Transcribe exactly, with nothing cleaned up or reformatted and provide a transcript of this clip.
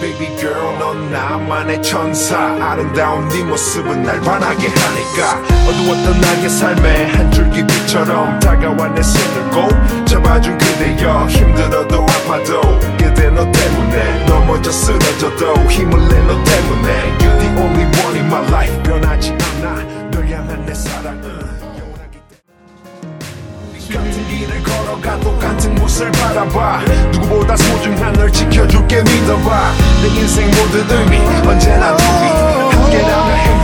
Baby girl 넌 나만의 천사 아름다운 네 모습은 날 반하게 하니까 어두웠던 나의 삶의 한 줄기 빛처럼 다가와 내 손을 꼭 잡아준 그대여 힘들어도 아파도 그대 너 때문에 넘어져 쓰러져도 힘을 내 너 때문에 You're the only one in my life 변하지 않아 널 향한 내 사랑은 같은 길을 걸어가 똑같은 곳을 바라봐 누구보다 소중한 널 지켜줄게 믿어봐 내 인생 모든 의미 언제나 둘이 함께라면 행복